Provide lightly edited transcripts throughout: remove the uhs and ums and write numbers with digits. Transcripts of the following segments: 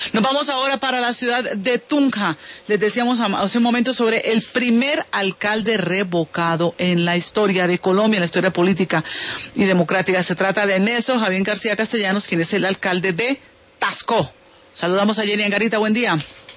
Nos vamos ahora para la ciudad de Tunja. Les decíamos hace un momento sobre el primer alcalde revocado en la historia de Colombia, en la historia política y democrática. Se trata de Nelson Javier García Castellanos, quien es el alcalde de Tasco. Saludamos a Jenny Angarita, buen día.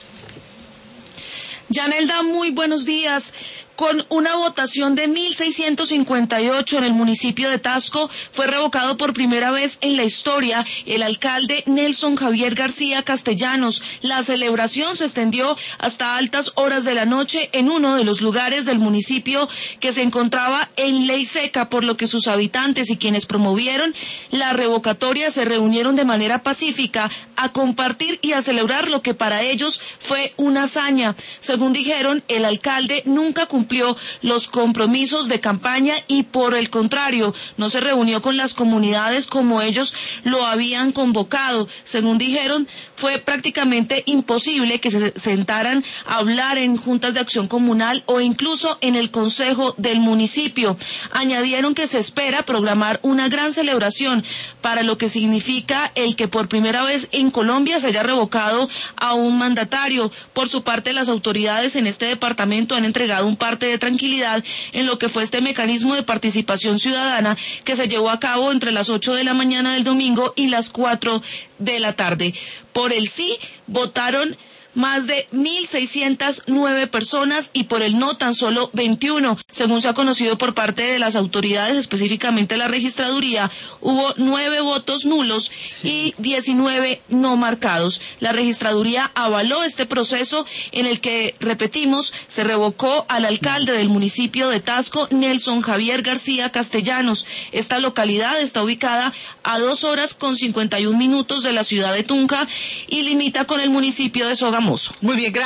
Yanelda, muy buenos días. Con una votación de 1.658 en el municipio de Tasco, fue revocado por primera vez en la historia el alcalde Nelson Javier García Castellanos. La celebración se extendió hasta altas horas de la noche en uno de los lugares del municipio que se encontraba en ley seca, por lo que sus habitantes y quienes promovieron la revocatoria se reunieron de manera pacífica a compartir y a celebrar lo que para ellos fue una hazaña. Según dijeron, el alcalde nunca cumplió los compromisos de campaña y por el contrario, no se reunió con las comunidades como ellos lo habían convocado. Según dijeron, fue prácticamente imposible que se sentaran a hablar en juntas de acción comunal o incluso en el consejo del municipio. Añadieron que se espera programar una gran celebración para lo que significa el que por primera vez en Colombia se haya revocado a un mandatario. Por su parte, las autoridades en este departamento han entregado un parte de tranquilidad en lo que fue este mecanismo de participación ciudadana que se llevó a cabo entre las 8 de la mañana del domingo y las 4 de la tarde. Por el sí votaron más de 1.609 personas y por el no tan solo 21. Según se ha conocido por parte de las autoridades, específicamente la registraduría, hubo 9 votos nulos y 19 no marcados. La registraduría avaló este proceso en el que, repetimos, se revocó al alcalde del municipio de Tasco, Nelson Javier García Castellanos. Esta localidad está ubicada a 2 horas con 51 minutos de la ciudad de Tunja y limita con el municipio de Sogamoso. Muy bien, gracias.